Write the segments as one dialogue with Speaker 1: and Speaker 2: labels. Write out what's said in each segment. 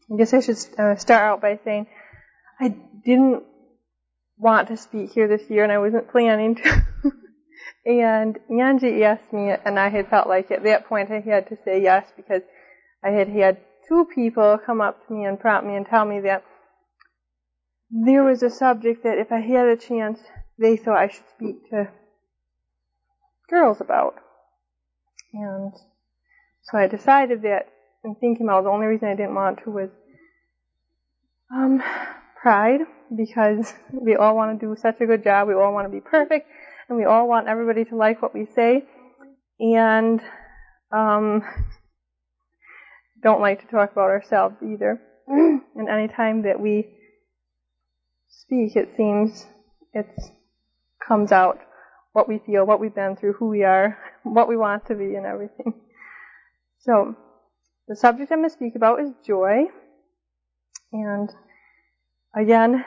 Speaker 1: I guess I should start out by saying I didn't want to speak here this year, and I wasn't planning to. And Angie asked me, and I had felt like at that point I had to say yes, because I had had two people come up to me and prompt me and tell me that there was a subject that if I had a chance, they thought I should speak to girls about. And so I decided that, in thinking about it, the only reason I didn't want to was pride, because we all want to do such a good job, we all want to be perfect, and we all want everybody to like what we say, and don't like to talk about ourselves either. And any time that we speak, it seems it comes out what we feel, what we've been through, who we are, what we want to be, and everything. So, the subject I'm going to speak about is joy. And again,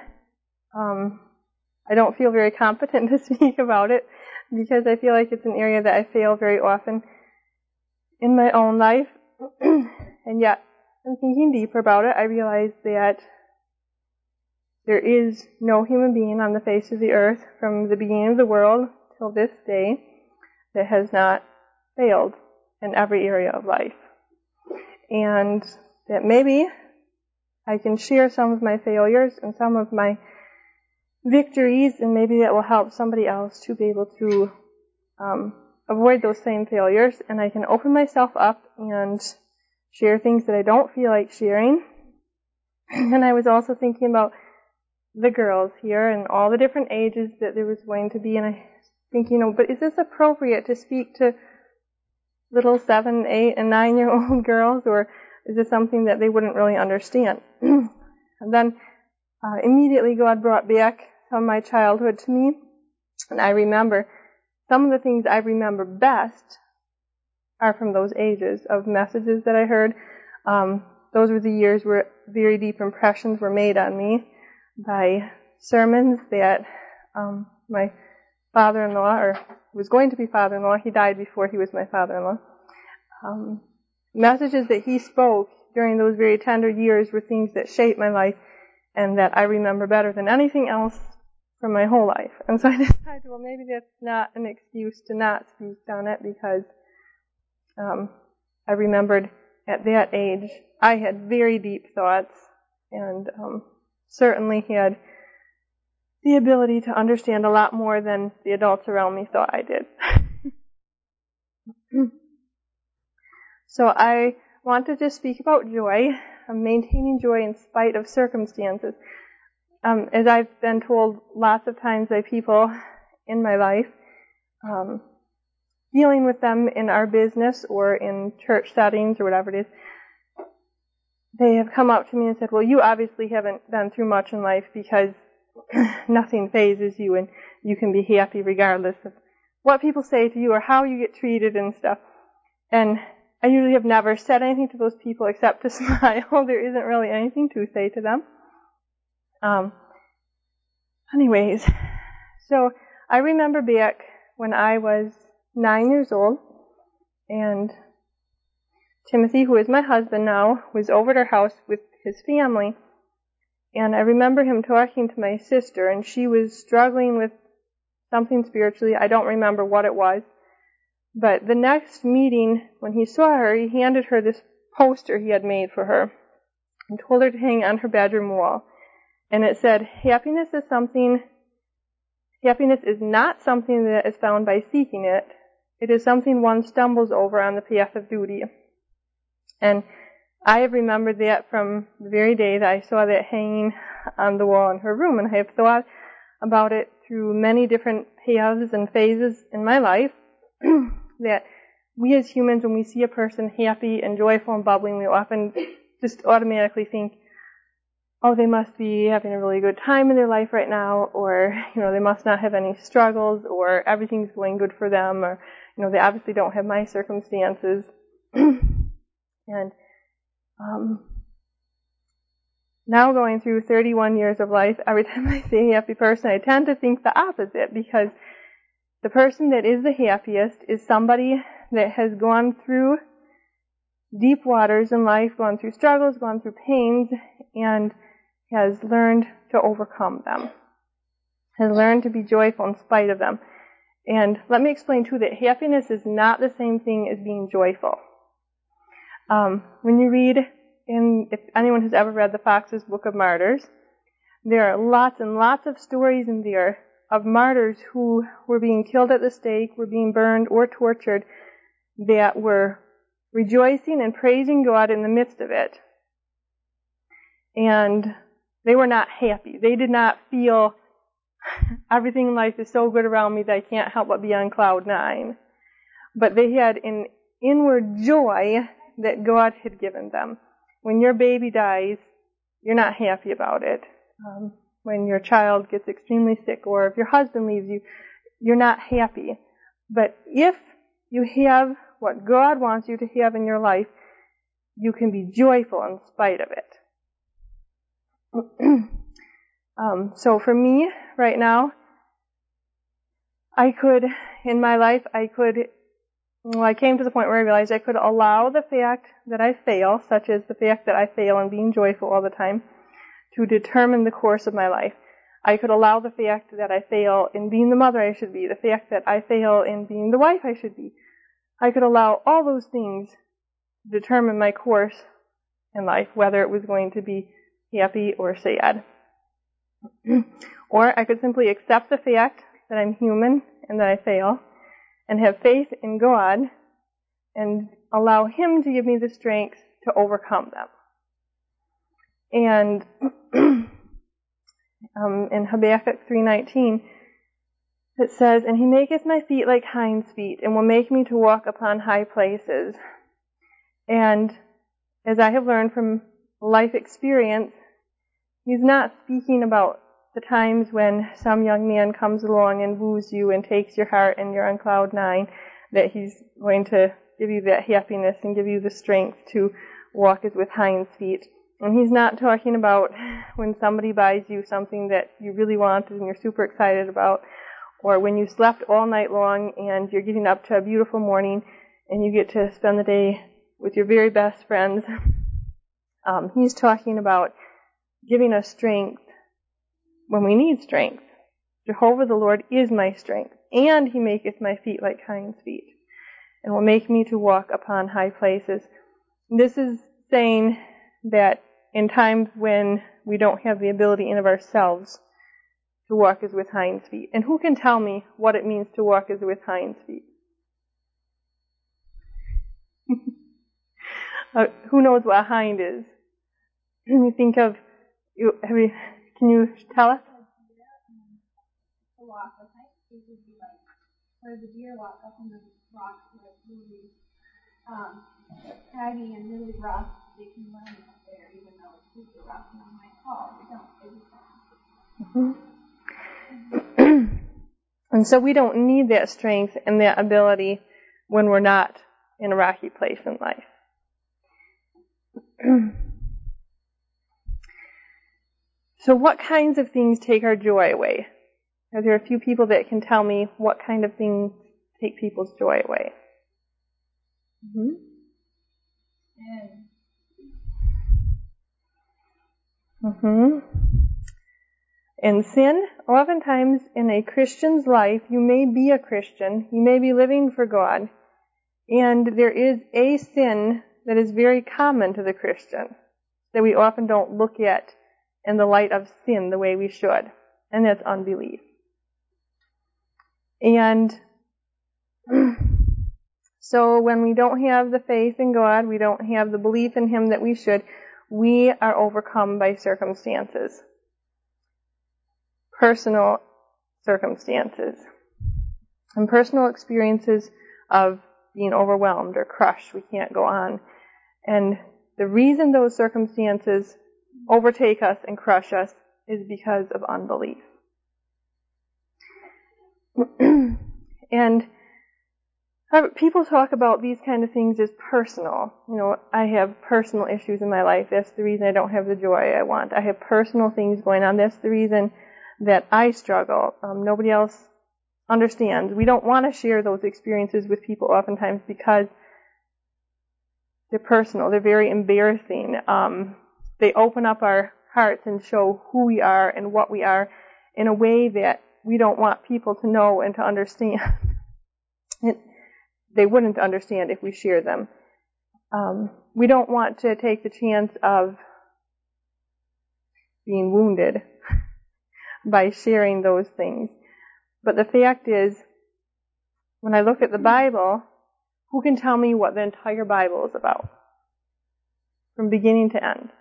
Speaker 1: I don't feel very competent to speak about it, because I feel like it's an area that I fail very often in my own life. And yet, in thinking deeper about it, I realize that there is no human being on the face of the earth from the beginning of the world till this day that has not failed in every area of life. And that maybe I can share some of my failures and some of my victories, and maybe that will help somebody else to be able to avoid those same failures, and I can open myself up and share things that I don't feel like sharing. And I was also thinking about the girls here and all the different ages that there was going to be, and I was thinking, but is this appropriate to speak to little 7, 8, and 9-year-old girls, or is this something that they wouldn't really understand? And then immediately God brought back some of my childhood to me, and I remember some of the things I remember best are from those ages of messages that I heard. Those were the years where very deep impressions were made on me by sermons that my father-in-law, or was going to be father-in-law, he died before he was my father-in-law, messages that he spoke during those very tender years were things that shaped my life and that I remember better than anything else from my whole life. And so I decided, well, maybe that's not an excuse to not speak on it, because I remembered at that age I had very deep thoughts, and certainly had the ability to understand a lot more than the adults around me thought I did. So I want to just speak about joy, maintaining joy in spite of circumstances. As I've been told lots of times by people in my life, dealing with them in our business or in church settings or whatever it is, they have come up to me and said, well, you obviously haven't been through much in life, because nothing phases you and you can be happy regardless of what people say to you or how you get treated and stuff. And I usually have never said anything to those people except to smile. There isn't really anything to say to them. Anyways, so I remember back when I was 9 years old, and Timothy, who is my husband now, was over at our house with his family, and I remember him talking to my sister, and she was struggling with something spiritually. I don't remember what it was, but the next meeting, when he saw her, he handed her this poster he had made for her and told her to hang on her bedroom wall. And it said, happiness is not something that is found by seeking it. It is something one stumbles over on the path of duty. And I have remembered that from the very day that I saw that hanging on the wall in her room. And I have thought about it through many different paths and phases in my life, that we as humans, when we see a person happy and joyful and bubbling, we often just automatically think, oh, they must be having a really good time in their life right now, or, they must not have any struggles, or everything's going good for them, or, they obviously don't have my circumstances. And now going through 31 years of life, every time I say happy person, I tend to think the opposite, because the person that is the happiest is somebody that has gone through deep waters in life, gone through struggles, gone through pains, and has learned to overcome them, has learned to be joyful in spite of them. And let me explain too that happiness is not the same thing as being joyful. When you read, if anyone has ever read the Fox's Book of Martyrs, there are lots and lots of stories in there of martyrs who were being killed at the stake, were being burned or tortured, that were rejoicing and praising God in the midst of it. And they were not happy. They did not feel everything in life is so good around me that I can't help but be on cloud nine. But they had an inward joy that God had given them. When your baby dies, you're not happy about it. When your child gets extremely sick, or if your husband leaves you, you're not happy. But if you have what God wants you to have in your life, you can be joyful in spite of it. So for me, right now, I came to the point where I realized I could allow the fact that I fail, such as the fact that I fail in being joyful all the time, to determine the course of my life. I could allow the fact that I fail in being the mother I should be, the fact that I fail in being the wife I should be. I could allow all those things to determine my course in life, whether it was going to be happy or sad. Or I could simply accept the fact that I'm human and that I fail, and have faith in God, and allow Him to give me the strength to overcome them. And in Habakkuk 3:19, it says, "And He maketh my feet like hinds' feet, and will make me to walk upon high places." And as I have learned from life experience, He's not speaking about the times when some young man comes along and woos you and takes your heart and you're on cloud nine, that He's going to give you that happiness and give you the strength to walk as with hinds' feet. And He's not talking about when somebody buys you something that you really wanted and you're super excited about, or when you slept all night long and you're getting up to a beautiful morning and you get to spend the day with your very best friends. He's talking about giving us strength when we need strength. Jehovah the Lord is my strength, and He maketh my feet like hinds' feet, and will make me to walk upon high places. This is saying that in times when we don't have the ability in of ourselves to walk as with hinds' feet. And who can tell me what it means to walk as with hinds' feet? Who knows what a hind is? You think of, can you tell us?
Speaker 2: Where the deer walk up on the rocks where it's really craggy and really rough, they can run up there even though it's super rough and on my fall. They don't.
Speaker 1: And so we don't need that strength and that ability when we're not in a rocky place in life. So what kinds of things take our joy away? Are there a few people that can tell me what kind of things take people's joy away? And sin, oftentimes in a Christian's life, you may be a Christian, you may be living for God, and there is a sin that is very common to the Christian that we often don't look at in the light of sin the way we should, and that's unbelief. And so when we don't have the faith in God, we don't have the belief in Him that we should, we are overcome by circumstances. Personal circumstances. And personal experiences of being overwhelmed or crushed. We can't go on. And the reason those circumstances overtake us and crush us is because of unbelief. And people talk about these kind of things as personal. You know, I have personal issues in my life. That's the reason I don't have the joy I want. I have personal things going on. That's the reason that I struggle. Nobody else understands. We don't want to share those experiences with people oftentimes because They're personal. They're very embarrassing. They open up our hearts and show who we are and what we are in a way that we don't want people to know and to understand. They wouldn't understand if we share them. We don't want to take the chance of being wounded by sharing those things. But the fact is, when I look at the Bible, who can tell me what the entire Bible is about? From beginning to end.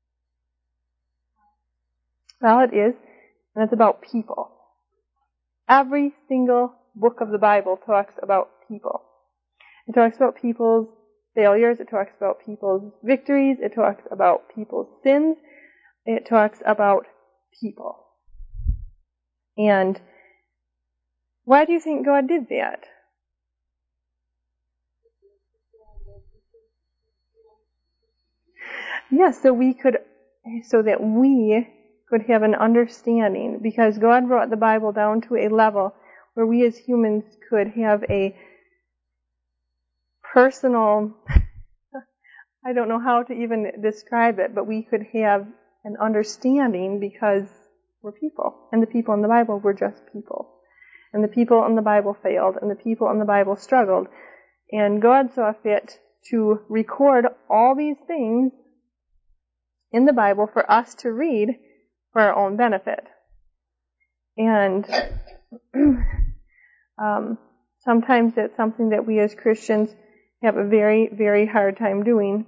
Speaker 1: Well, it is, and it's about people. Every single book of the Bible talks about people. It talks about people's failures. It talks about people's victories. It talks about people's sins. It talks about people. And why do you think God did that? Yes, so that we could have an understanding, because God brought the Bible down to a level where we as humans could have a personal, I don't know how to even describe it, but we could have an understanding because we're people. And the people in the Bible were just people. And the people in the Bible failed, and the people in the Bible struggled. And God saw fit to record all these things in the Bible for us to read for our own benefit. And sometimes it's something that we as Christians have a very, very hard time doing,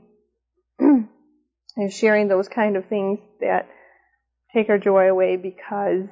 Speaker 1: is sharing those kind of things that take our joy away, because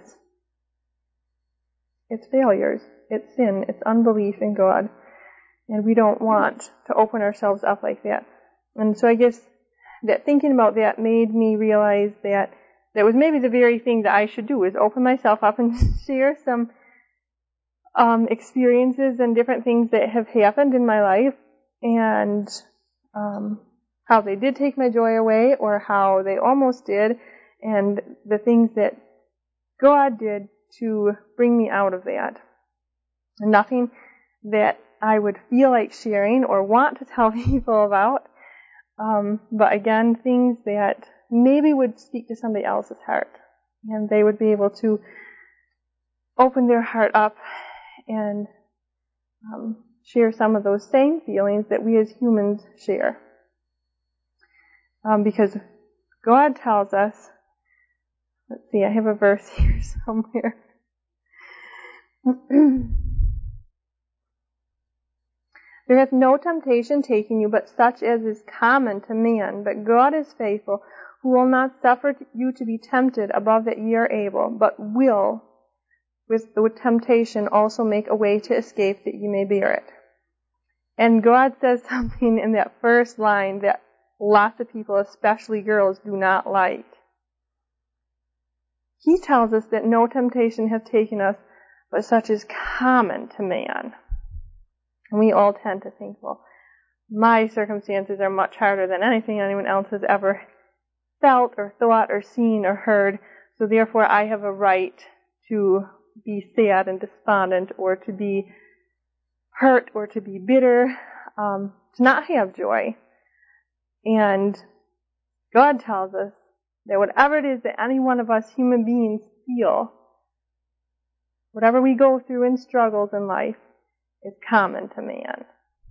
Speaker 1: it's failures, it's sin, it's unbelief in God, and we don't want to open ourselves up like that. And so I guess that thinking about that made me realize that that was maybe the very thing that I should do, is open myself up and share some experiences and different things that have happened in my life, and how they did take my joy away, or how they almost did, and the things that God did to bring me out of that. And nothing that I would feel like sharing or want to tell people about, but again, things that maybe would speak to somebody else's heart, and they would be able to open their heart up and share some of those same feelings that we as humans share. Because God tells us, let's see, I have a verse here somewhere. There hath no temptation taken you, but such as is common to man. But God is faithful, who will not suffer you to be tempted above that ye are able, but will with the temptation also make a way to escape, that ye may bear it. And God says something in that first line that lots of people, especially girls, do not like. He tells us that no temptation hath taken us, but such is common to man. And we all tend to think, well, my circumstances are much harder than anything anyone else has ever felt or thought or seen or heard, so therefore I have a right to be sad and despondent, or to be hurt, or to be bitter, to not have joy. And God tells us that whatever it is that any one of us human beings feel, whatever we go through in struggles in life, is common to man.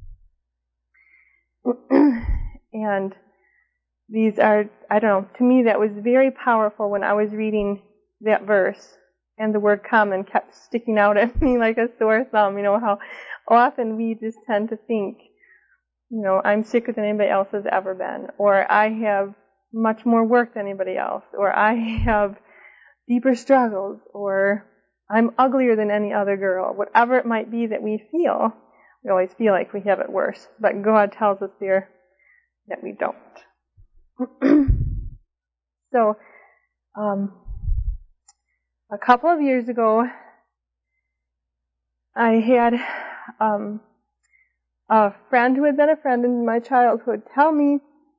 Speaker 1: And these are, I don't know, to me that was very powerful when I was reading that verse, and the word common kept sticking out at me like a sore thumb. You know, how often we just tend to think, you know, I'm sicker than anybody else has ever been, or I have much more work than anybody else, or I have deeper struggles, or I'm uglier than any other girl. Whatever it might be that we feel, we always feel like we have it worse. But God tells us there that we don't. So, a couple of years ago, I had a friend who had been a friend in my childhood tell me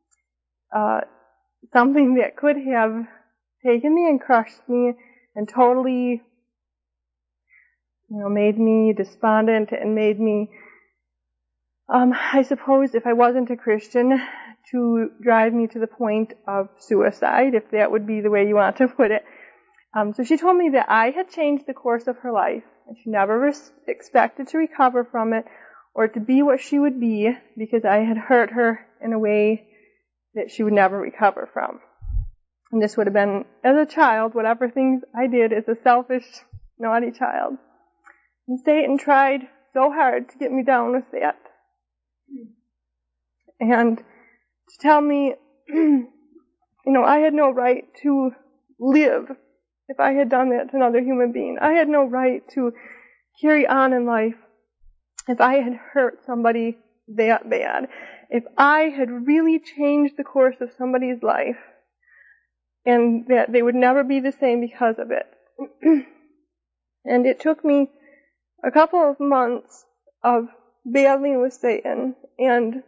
Speaker 1: something that could have taken me and crushed me and totally, you know, made me despondent and made me I suppose if I wasn't a Christian, to drive me to the point of suicide, if that would be the way you want to put it. So she told me that I had changed the course of her life, and she never expected to recover from it or to be what she would be because I had hurt her in a way that she would never recover from. And this would have been, as a child, whatever things I did as a selfish, naughty child. And Satan tried so hard to get me down with that. And to tell me, I had no right to live if I had done that to another human being. I had no right to carry on in life if I had hurt somebody that bad. If I had really changed the course of somebody's life and that they would never be the same because of it. And it took me a couple of months of battling with Satan and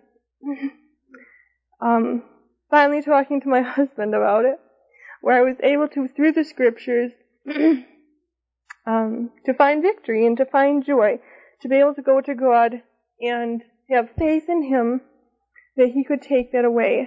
Speaker 1: finally talking to my husband about it, where I was able to, through the scriptures, to find victory and to find joy, to be able to go to God and have faith in Him that He could take that away.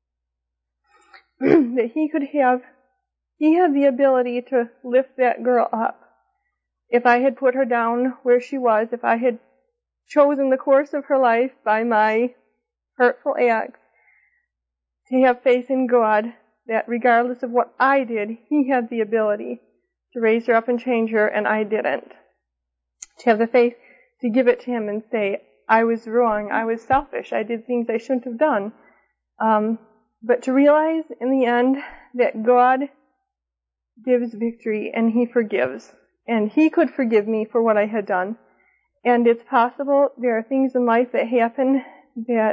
Speaker 1: That He had the ability to lift that girl up. If I had put her down where she was, if I had chosen the course of her life by my hurtful acts, to have faith in God, that regardless of what I did, He had the ability to raise her up and change her, and I didn't. To have the faith to give it to Him and say, I was wrong, I was selfish, I did things I shouldn't have done. But to realize in the end that God gives victory and He forgives. And He could forgive me for what I had done. And it's possible there are things in life that happen that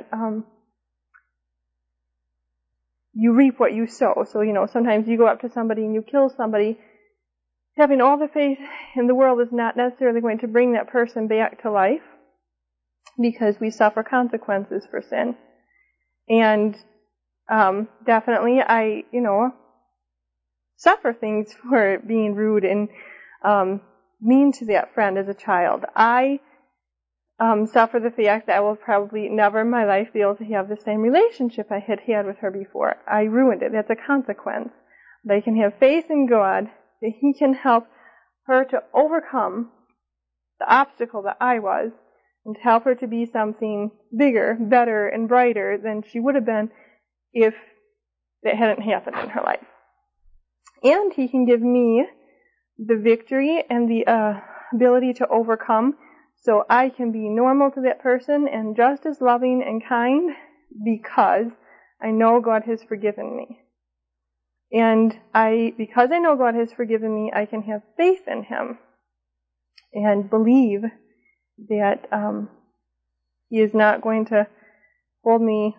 Speaker 1: you reap what you sow. So, sometimes you go up to somebody and you kill somebody. Having all the faith in the world is not necessarily going to bring that person back to life because we suffer consequences for sin. And definitely I, suffer things for being rude and mean to that friend as a child. I suffer the fact that I will probably never in my life be able to have the same relationship I had had with her before. I ruined it. That's a consequence. But I can have faith in God that He can help her to overcome the obstacle that I was and to help her to be something bigger, better, and brighter than she would have been if that hadn't happened in her life. And He can give me the victory and the ability to overcome so I can be normal to that person and just as loving and kind because I know God has forgiven me. And because I know God has forgiven me, I can have faith in Him and believe that He is not going to hold me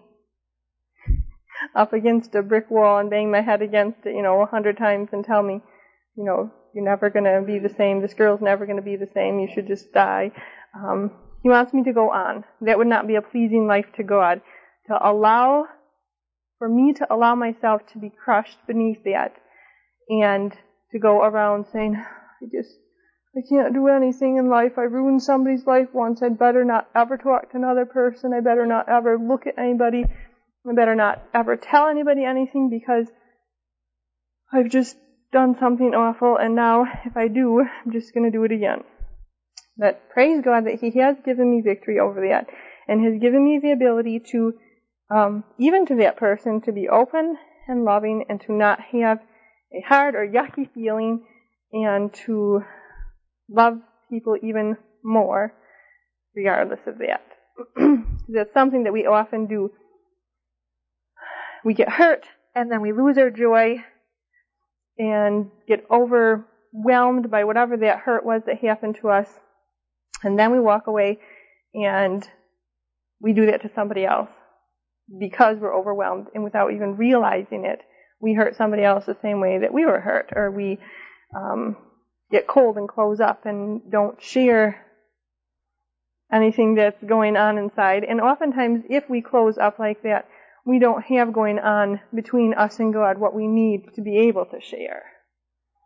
Speaker 1: up against a brick wall and bang my head against it, 100 times and tell me, you're never going to be the same. This girl's never going to be the same. You should just die. He wants me to go on. That would not be a pleasing life to God. For me to allow myself to be crushed beneath that and to go around saying, I can't do anything in life. I ruined somebody's life once. I'd better not ever talk to another person. I better not ever look at anybody. I better not ever tell anybody anything because I've just done something awful, and now if I do, I'm just going to do it again. But praise God that He has given me victory over that and has given me the ability to, even to that person, to be open and loving and to not have a hard or yucky feeling and to love people even more regardless of that. That's something that we often do. We get hurt and then we lose our joy and get overwhelmed by whatever that hurt was that happened to us. And then we walk away and we do that to somebody else because we're overwhelmed. And without even realizing it, we hurt somebody else the same way that we were hurt. Or we get cold and close up and don't share anything that's going on inside. And oftentimes, if we close up like that, we don't have going on between us and God what we need to be able to share.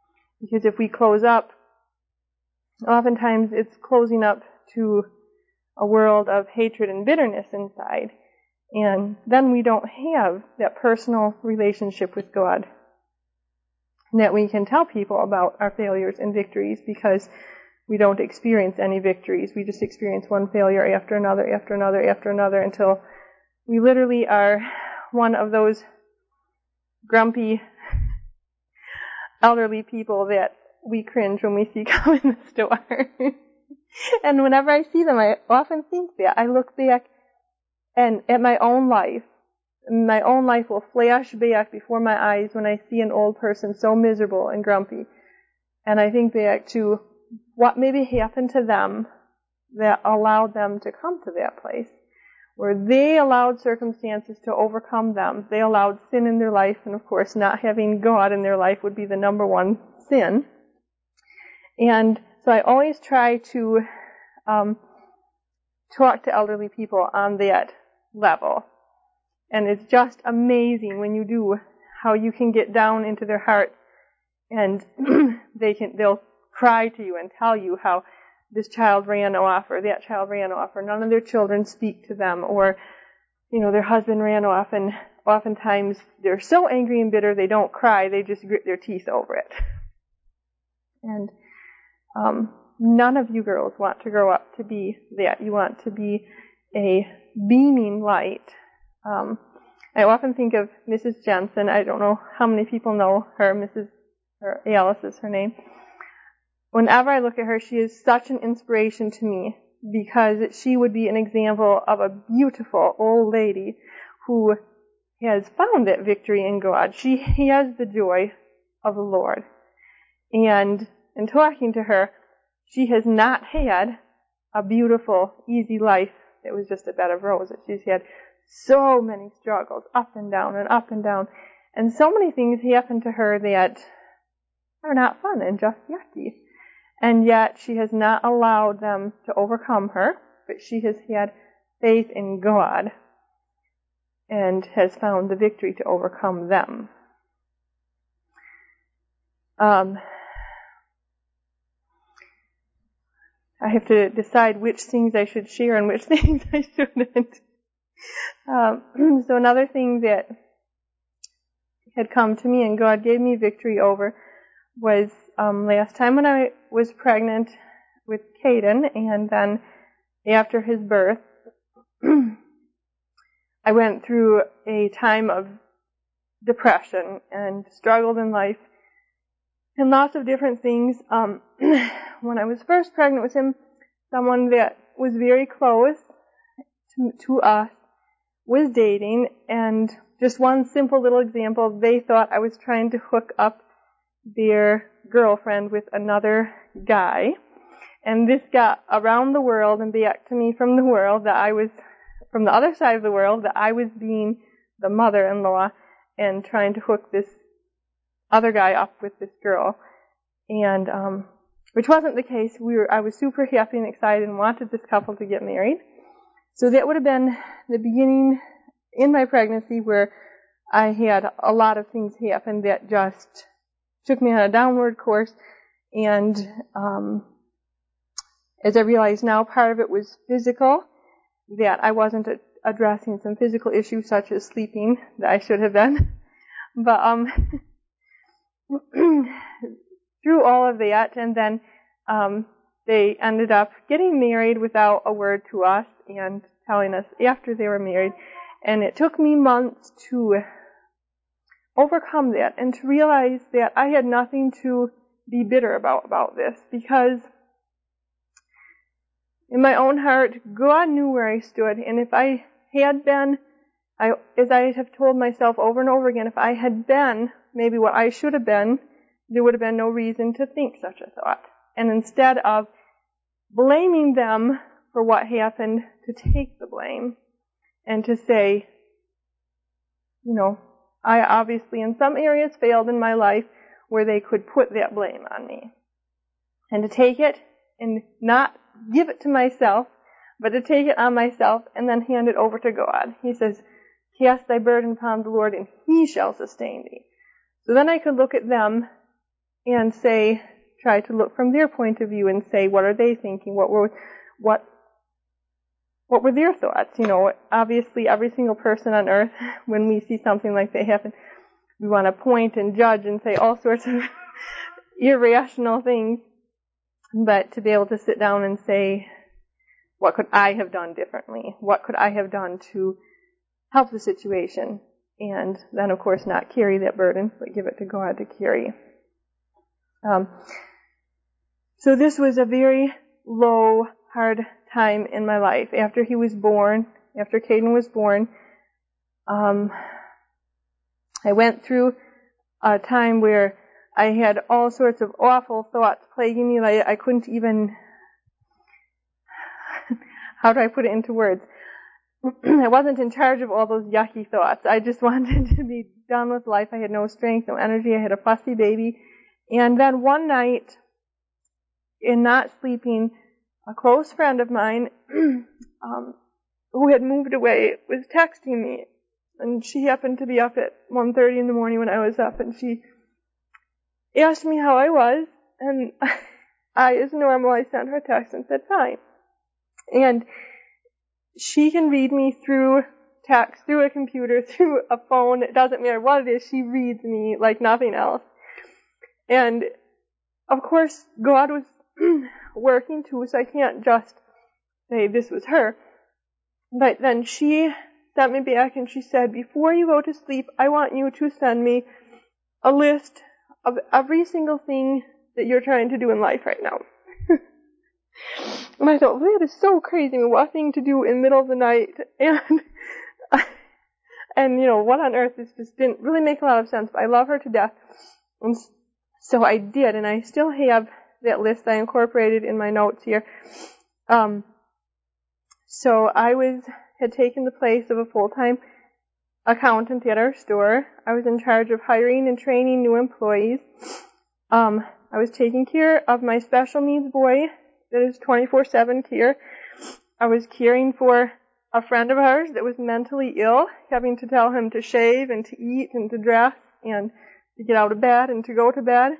Speaker 1: Because if we close up, oftentimes it's closing up to a world of hatred and bitterness inside. And then we don't have that personal relationship with God that we can tell people about our failures and victories, because we don't experience any victories. We just experience one failure after another, after another, after another, until we literally are one of those grumpy elderly people that we cringe when we see come in the store. And whenever I see them, I often think that. I look back and at my own life. My own life will flash back before my eyes when I see an old person so miserable and grumpy. And I think back to what maybe happened to them that allowed them to come to that place, where they allowed circumstances to overcome them. They allowed sin in their life, and of course not having God in their life would be the number one sin. And so I always try to talk to elderly people on that level. And it's just amazing when you do how you can get down into their heart, and they'll cry to you and tell you how this child ran off or that child ran off, or none of their children speak to them, or their husband ran off, and oftentimes they're so angry and bitter they don't cry, they just grit their teeth over it. And none of you girls want to grow up to be that. You want to be a beaming light. I often think of Mrs. Jensen. I don't know how many people know her. Alice is her name. Whenever I look at her, she is such an inspiration to me, because she would be an example of a beautiful old lady who has found that victory in God. She has the joy of the Lord. And in talking to her, she has not had a beautiful, easy life that was just a bed of roses. She's had so many struggles, up and down and up and down. And so many things happen to her that are not fun and just yucky. And yet she has not allowed them to overcome her, but she has had faith in God and has found the victory to overcome them. I have to decide which things I should share and which things I shouldn't. So another thing that had come to me and God gave me victory over was last time when I was pregnant with Caden, and then after his birth, I went through a time of depression and struggled in life and lots of different things. When I was first pregnant with him, someone that was very close to us was dating, and just one simple little example, they thought I was trying to hook up their girlfriend with another guy, and this got around the world and back to me from the world that I was, from the other side of the world, that I was being the mother-in-law and trying to hook this other guy up with this girl, and which wasn't the case. I was super happy and excited and wanted this couple to get married. So that would have been the beginning in my pregnancy where I had a lot of things happen that just took me on a downward course. And as I realize now, part of it was physical, that I wasn't addressing some physical issues such as sleeping that I should have been. But through all of that, and then they ended up getting married without a word to us and telling us after they were married. And it took me months to overcome that and to realize that I had nothing to be bitter about this, because in my own heart, God knew where I stood. And if I had been, as I have told myself over and over again, if I had been maybe what I should have been, there would have been no reason to think such a thought. And instead of blaming them for what happened, to take the blame and to say, I obviously in some areas failed in my life where they could put that blame on me. And to take it and not give it to myself, but to take it on myself and then hand it over to God. He says, cast thy burden upon the Lord and He shall sustain thee. So then I could look at them and try to look from their point of view and say, what are they thinking? What what were their thoughts? Obviously every single person on earth, when we see something like that happen, we want to point and judge and say all sorts of irrational things. But to be able to sit down and say, what could I have done differently? What could I have done to help the situation? And then, of course, not carry that burden, but give it to God to carry. So this was a very low, hard time in my life. After Caden was born, I went through a time where I had all sorts of awful thoughts plaguing me. I couldn't even, how do I put it into words? I wasn't in charge of all those yucky thoughts. I just wanted to be done with life. I had no strength, no energy. I had a fussy baby. And then one night, in not sleeping, a close friend of mine who had moved away was texting me. And she happened to be up at 1:30 in the morning when I was up, and she asked me how I was, and I, as normal, I sent her a text and said, fine. And she can read me through text, through a computer, through a phone. It doesn't matter what it is. She reads me like nothing else. And, of course, God was working too, so I can't just say this was her. But then she sent me back and she said, before you go to sleep, I want you to send me a list of every single thing that you're trying to do in life right now. And I thought, well, that is so crazy. What thing to do in the middle of the night? And what on earth? This just didn't really make a lot of sense, but I love her to death. And so I did, and I still have that list I incorporated in my notes here. So I had taken the place of a full-time accountant at our store. I was in charge of hiring and training new employees. I was taking care of my special needs boy that is 24/7 care. I was caring for a friend of ours that was mentally ill, having to tell him to shave and to eat and to dress and to get out of bed and to go to bed.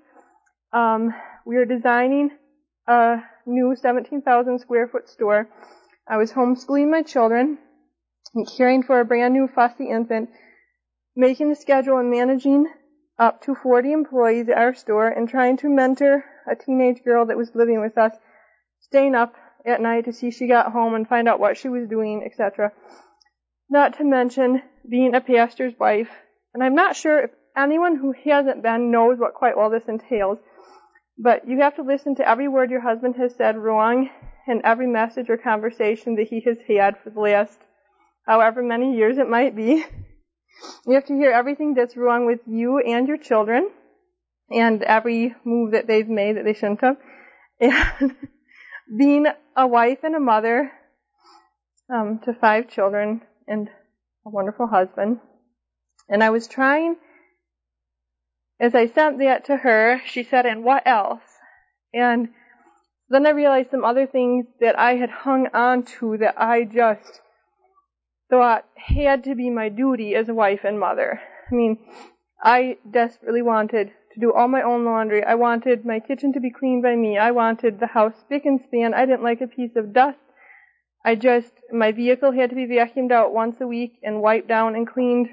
Speaker 1: We were designing a new 17,000 square foot store. I was homeschooling my children and caring for a brand new fussy infant, making the schedule and managing up to 40 employees at our store, and trying to mentor a teenage girl that was living with us, staying up at night to see she got home and find out what she was doing, etc. Not to mention being a pastor's wife. And I'm not sure if anyone who hasn't been knows what quite all this entails, but you have to listen to every word your husband has said wrong and every message or conversation that he has had for the last however many years it might be. You have to hear everything that's wrong with you and your children, and every move that they've made that they shouldn't have. And being a wife and a mother to 5 children and a wonderful husband. And I was trying, as I sent that to her, she said, and what else? And then I realized some other things that I had hung on to that I just thought had to be my duty as a wife and mother. I mean, I desperately wanted to do all my own laundry. I wanted my kitchen to be cleaned by me. I wanted the house spick and span. I didn't like a piece of dust. My vehicle had to be vacuumed out once a week and wiped down and cleaned.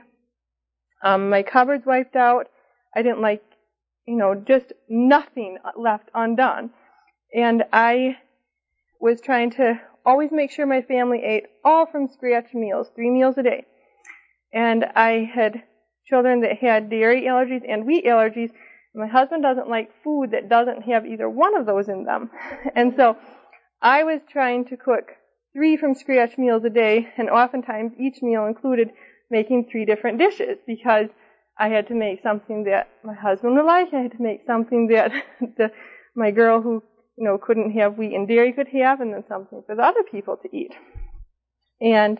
Speaker 1: My cupboards wiped out. I didn't like, just nothing left undone. And I was trying to always make sure my family ate all from scratch meals, 3 meals a day. And I had children that had dairy allergies and wheat allergies. My husband doesn't like food that doesn't have either one of those in them. And so I was trying to cook 3 from scratch meals a day, and oftentimes each meal included making 3 different dishes, because I had to make something that my husband would like. I had to make something that my girl who couldn't have wheat and dairy could have, and then something for the other people to eat. And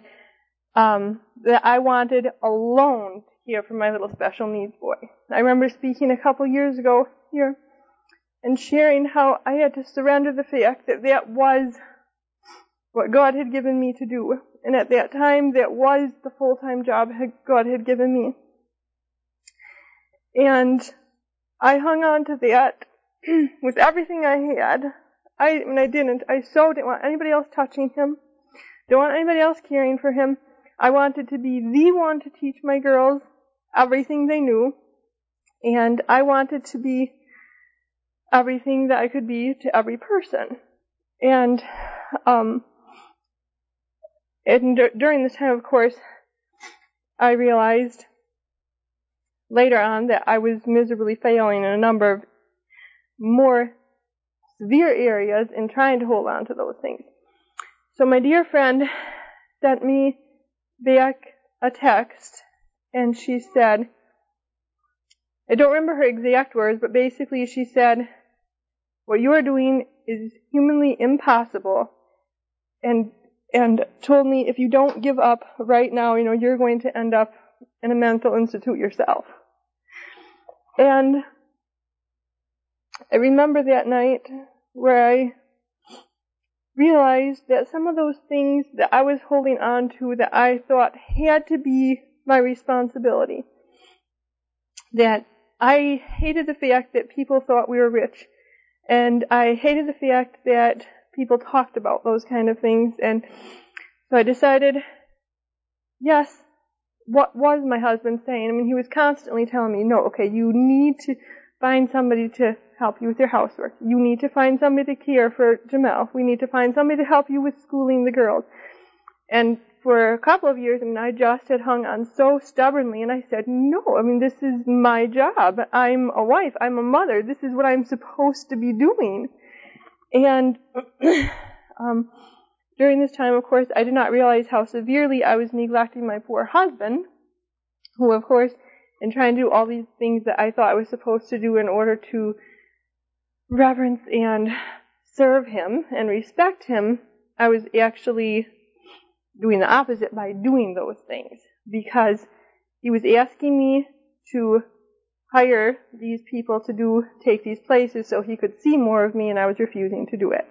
Speaker 1: that I wanted alone to care for my little special needs boy. I remember speaking a couple years ago here and sharing how I had to surrender the fact that that was what God had given me to do. And at that time, that was the full-time job God had given me. And I hung on to that with everything I had. I so didn't want anybody else touching him. Don't want anybody else caring for him. I wanted to be the one to teach my girls everything they knew. And I wanted to be everything that I could be to every person. And during this time, of course, I realized later on that I was miserably failing in a number of more severe areas in trying to hold on to those things. So my dear friend sent me back a text, and she said, I don't remember her exact words, but basically she said, what you are doing is humanly impossible, and told me if you don't give up right now, you're going to end up in a mental institute yourself. And I remember that night where I realized that some of those things that I was holding on to that I thought had to be my responsibility, that I hated the fact that people thought we were rich, and I hated the fact that people talked about those kind of things, and so I decided, yes, what was my husband saying? I mean, he was constantly telling me, no, okay, you need to find somebody to help you with your housework. You need to find somebody to care for Jamel. We need to find somebody to help you with schooling the girls. And for a couple of years, I just had hung on so stubbornly, and I said, no, this is my job. I'm a wife. I'm a mother. This is what I'm supposed to be doing. And during this time, of course, I did not realize how severely I was neglecting my poor husband, who, of course, in trying to do all these things that I thought I was supposed to do in order to reverence and serve him and respect him, I was actually doing the opposite by doing those things, because he was asking me to hire these people to take these places so he could see more of me, and I was refusing to do it.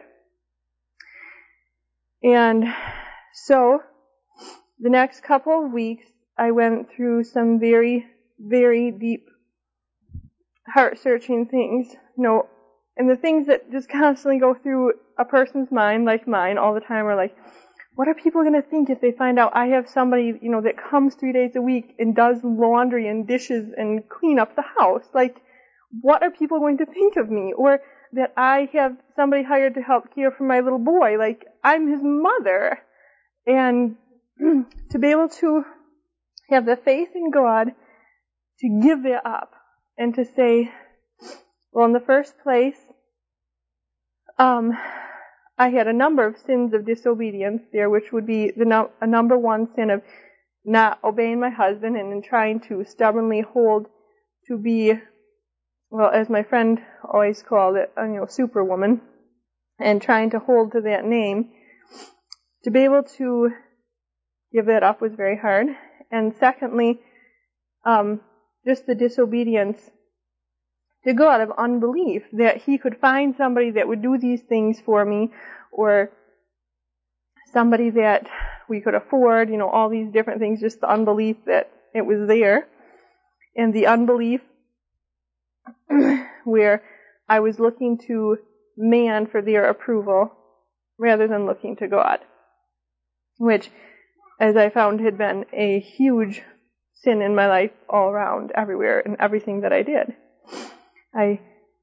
Speaker 1: And so the next couple of weeks, I went through some very, very deep, heart-searching things, and the things that just constantly go through a person's mind, like mine, all the time, are like, what are people going to think if they find out I have somebody, that comes 3 days a week and does laundry and dishes and clean up the house? Like, what are people going to think of me? Or that I have somebody hired to help care for my little boy. Like, I'm his mother. And to be able to have the faith in God to give that up and to say, well, in the first place, I had a number of sins of disobedience there, which would be a number one sin of not obeying my husband and in trying to stubbornly hold to be, well, as my friend always called it, superwoman, and trying to hold to that name. To be able to give that up was very hard. And secondly, just the disobedience to God of unbelief, that he could find somebody that would do these things for me, or somebody that we could afford, all these different things, just the unbelief that it was there. And the unbelief where I was looking to man for their approval rather than looking to God, which, as I found, had been a huge sin in my life all around, everywhere, and everything that I did. I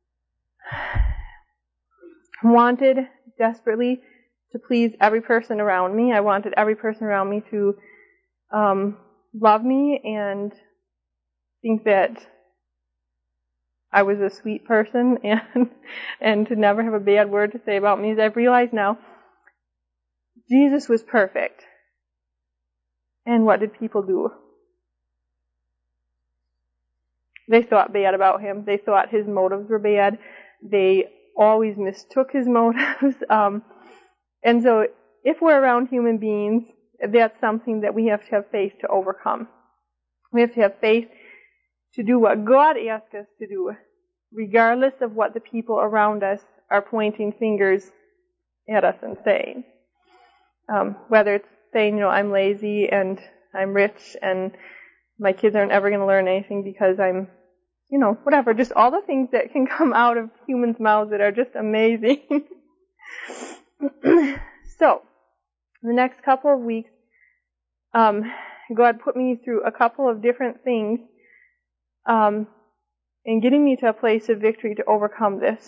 Speaker 1: wanted desperately to please every person around me. I wanted every person around me to love me and think that I was a sweet person, and to never have a bad word to say about me. As I've realized now, Jesus was perfect. And what did people do? They thought bad about him. They thought his motives were bad. They always mistook his motives. And so if we're around human beings, that's something that we have to have faith to overcome. We have to have faith to do what God asks us to do, regardless of what the people around us are pointing fingers at us and saying. Whether it's saying, I'm lazy and I'm rich and my kids aren't ever going to learn anything because I'm, whatever. Just all the things that can come out of humans' mouths that are just amazing. So, the next couple of weeks, God put me through a couple of different things in getting me to a place of victory to overcome this.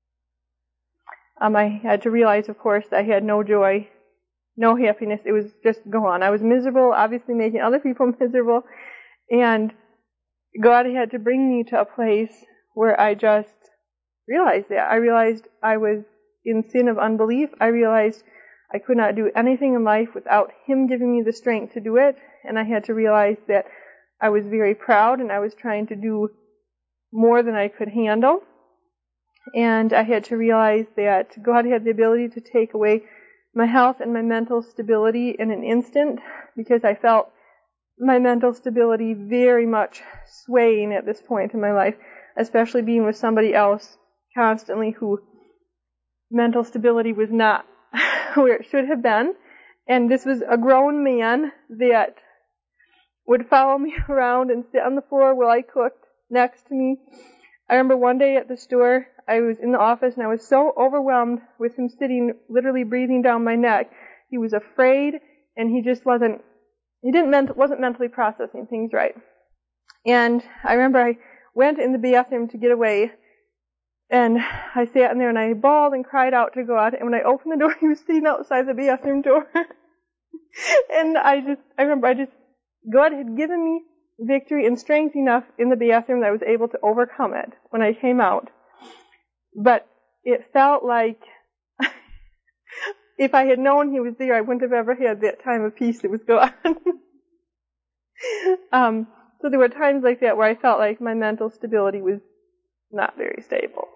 Speaker 1: I had to realize, of course, that I had no joy, no happiness. It was just gone. I was miserable, obviously making other people miserable, and God had to bring me to a place where I just realized that. I realized I was in sin of unbelief. I realized I could not do anything in life without Him giving me the strength to do it, and I had to realize that I was very proud and I was trying to do more than I could handle. And I had to realize that God had the ability to take away my health and my mental stability in an instant, because I felt my mental stability very much swaying at this point in my life, especially being with somebody else constantly who mental stability was not where it should have been. And this was a grown man that would follow me around and sit on the floor while I cooked next to me. I remember one day at the store, I was in the office and I was so overwhelmed with him sitting, literally breathing down my neck. He was afraid and he just wasn't mentally processing things right. And I remember I went in the bathroom to get away, and I sat in there and I bawled and cried out to God, and when I opened the door, he was sitting outside the bathroom door. And God had given me victory and strength enough in the bathroom that I was able to overcome it when I came out. But it felt like if I had known He was there, I wouldn't have ever had that time of peace that was gone. So there were times like that where I felt like my mental stability was not very stable.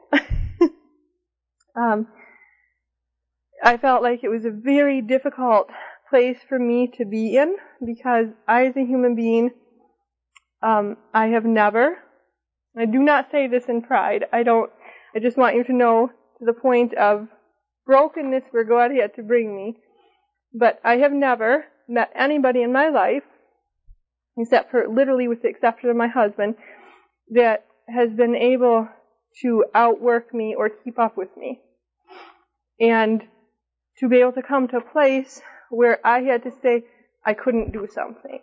Speaker 1: I felt like it was a very difficult place for me to be in, because I, as a human being, I have never, I do not say this in pride, I just want you to know, to the point of brokenness where God had to bring me, but I have never met anybody in my life, except for, literally with the exception of my husband, that has been able to outwork me or keep up with me. And to be able to come to a place where I had to say I couldn't do something.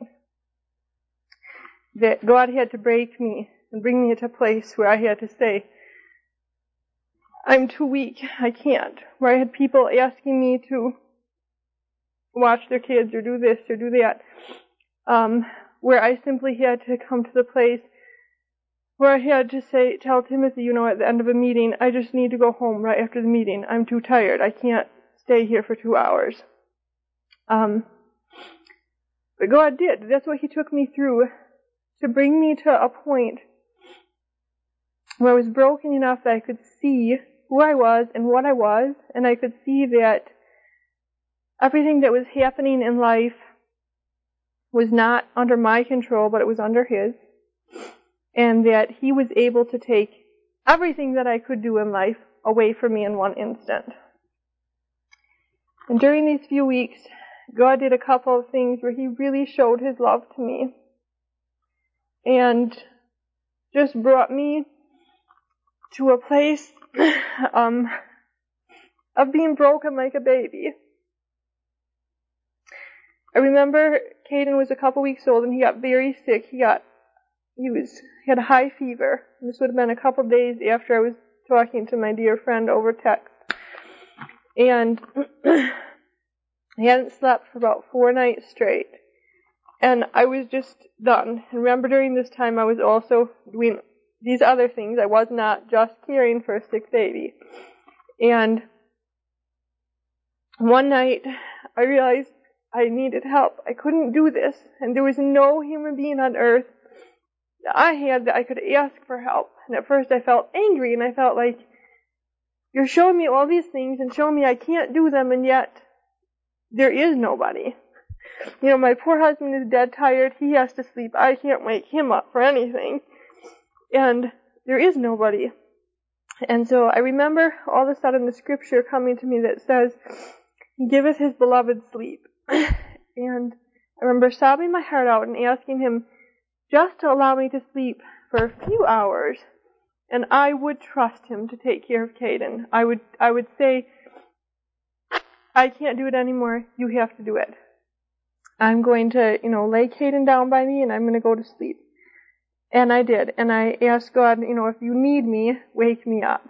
Speaker 1: That God had to break me and bring me to a place where I had to say, I'm too weak, I can't. Where I had people asking me to watch their kids or do this or do that. Where I simply had to come to the place where I had to tell Timothy, at the end of a meeting, I just need to go home right after the meeting. I'm too tired. I can't stay here for 2 hours. But God did. That's what He took me through, to bring me to a point where I was broken enough that I could see who I was and what I was, and I could see that everything that was happening in life was not under my control, but it was under His, and that He was able to take everything that I could do in life away from me in one instant. And during these few weeks, God did a couple of things where He really showed His love to me, and just brought me to a place of being broken like a baby. I remember Caden was a couple weeks old and he got very sick. He had a high fever. This would have been a couple of days after I was talking to my dear friend over text. And he hadn't slept for about 4 nights straight. And I was just done. And remember, during this time I was also doing these other things. I was not just caring for a sick baby. And one night I realized I needed help. I couldn't do this. And there was no human being on earth that I had that I could ask for help. And at first I felt angry, and I felt like, you're showing me all these things and showing me I can't do them, and yet there is nobody. My poor husband is dead tired. He has to sleep. I can't wake him up for anything. And there is nobody. And so I remember all of a sudden the scripture coming to me that says, He giveth His beloved sleep. And I remember sobbing my heart out and asking Him just to allow me to sleep for a few hours, and I would trust Him to take care of Caden. I would say, I can't do it anymore. You have to do it. I'm going to, lay Caden down by me and I'm going to go to sleep. And I did. And I asked God, if you need me, wake me up.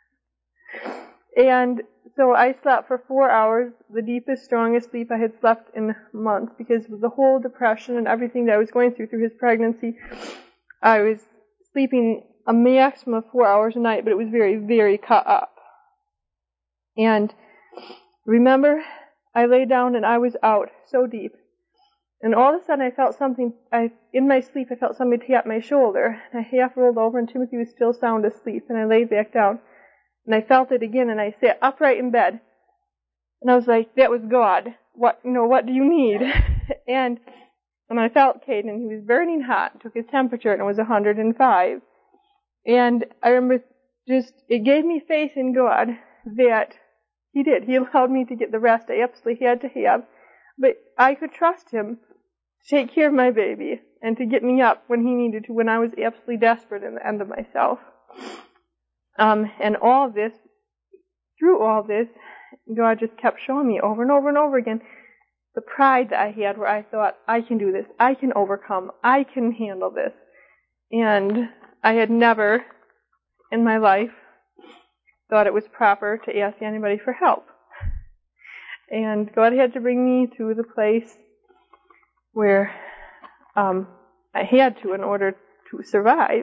Speaker 1: And so I slept for 4 hours, the deepest, strongest sleep I had slept in months, because with the whole depression and everything that I was going through his pregnancy, I was sleeping a maximum of 4 hours a night, but it was very, very cut up. And remember, I lay down and I was out so deep. And all of a sudden I felt something, in my sleep I felt somebody tap my shoulder. And I half rolled over and Timothy was still sound asleep. And I laid back down. And I felt it again and I sat upright in bed. And I was like, that was God. What do you need? and I felt Caden, he was burning hot, took his temperature and it was 105. And I remember it gave me faith in God that he did. He allowed me to get the rest I absolutely had to have. But I could trust him to take care of my baby and to get me up when he needed to, when I was absolutely desperate in the end of myself. And all of this, through all this, God just kept showing me over and over and over again the pride that I had where I thought, I can do this, I can overcome, I can handle this. And I had never in my life thought it was proper to ask anybody for help. And God had to bring me to the place where I had to in order to survive.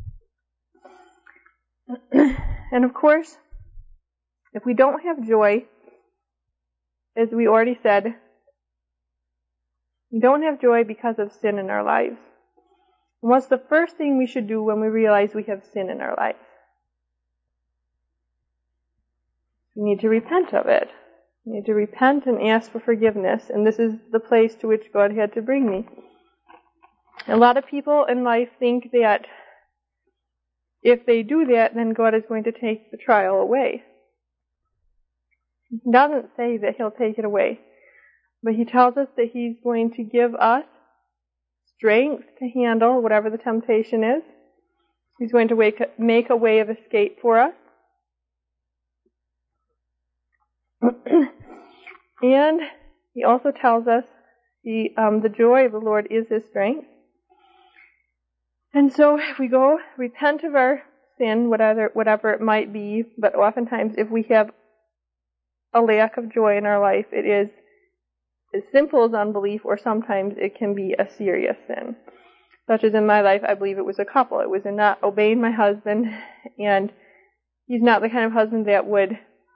Speaker 1: And of course, if we don't have joy, as we already said, we don't have joy because of sin in our lives. And what's the first thing we should do when we realize we have sin in our lives? We need to repent of it. We need to repent and ask for forgiveness. And this is the place to which God had to bring me. A lot of people in life think that if they do that, then God is going to take the trial away. He doesn't say that He'll take it away. But He tells us that He's going to give us strength to handle whatever the temptation is. He's going to make a way of escape for us. And He also tells us the joy of the Lord is His strength. And so if we go repent of our sin, whatever it might be, but oftentimes if we have a lack of joy in our life, it is as simple as unbelief, or sometimes it can be a serious sin. Such as in my life, I believe it was a couple. It was in not obeying my husband, and he's not the kind of husband that would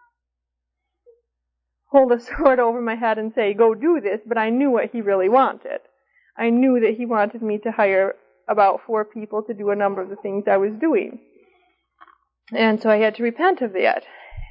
Speaker 1: hold a sword over my head and say, go do this, but I knew what he really wanted. I knew that he wanted me to hire about 4 people to do a number of the things I was doing. And so I had to repent of that.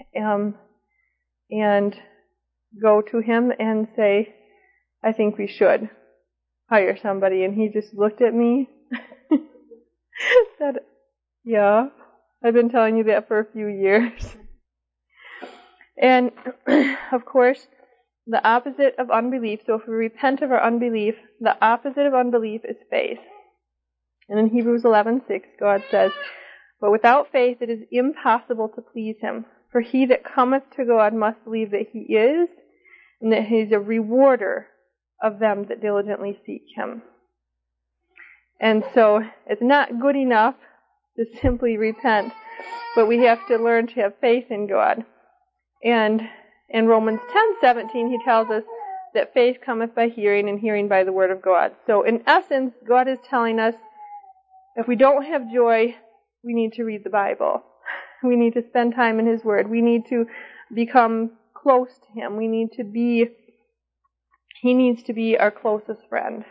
Speaker 1: And go to him and say, I think we should hire somebody. And he just looked at me, said, yeah, I've been telling you that for a few years. And, of course, the opposite of unbelief, so if we repent of our unbelief, the opposite of unbelief is faith. And in Hebrews 11:6, God says, but without faith it is impossible to please Him. For he that cometh to God must believe that He is, and that He is a rewarder of them that diligently seek Him. And so it's not good enough to simply repent, but we have to learn to have faith in God. And in Romans 10:17, He tells us that faith cometh by hearing, and hearing by the word of God. So in essence, God is telling us, if we don't have joy, we need to read the Bible. We need to spend time in His Word. We need to become close to Him. He needs to be our closest friend.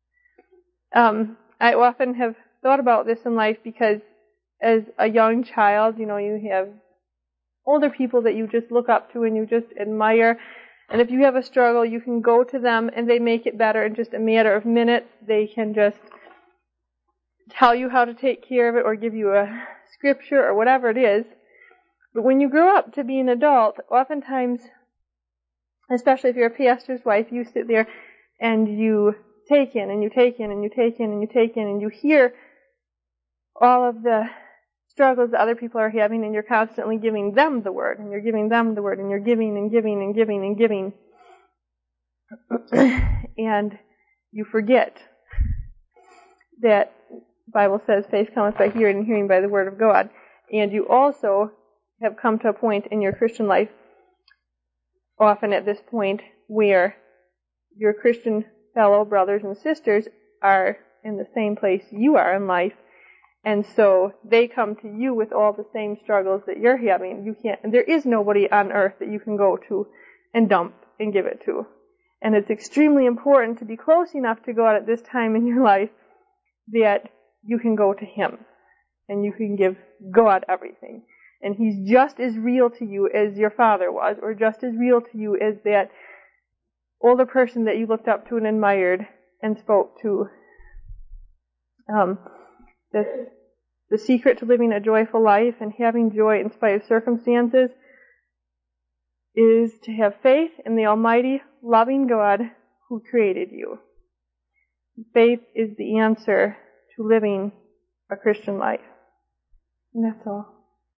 Speaker 1: I often have thought about this in life because as a young child, you have older people that you just look up to and you just admire. And if you have a struggle, you can go to them and they make it better in just a matter of minutes. They can just tell you how to take care of it or give you a scripture or whatever it is. But when you grow up to be an adult, oftentimes, especially if you're a pastor's wife, you sit there and you take in and you take in and you take in and you take in and you hear all of the struggles that other people are having, and you're constantly giving them the word, and you're giving them the word, and you're giving and giving and giving and giving. And you forget that the Bible says faith cometh by hearing and hearing by the word of God. And you also have come to a point in your Christian life, often at this point, where your Christian fellow brothers and sisters are in the same place you are in life, and so they come to you with all the same struggles that you're having. There is nobody on earth that you can go to and dump and give it to. And it's extremely important to be close enough to God at this time in your life that you can go to Him and you can give God everything. And He's just as real to you as your father was, or just as real to you as that older person that you looked up to and admired and spoke to. The secret to living a joyful life and having joy in spite of circumstances is to have faith in the almighty, loving God who created you. Faith is the answer to living a Christian life. And that's all.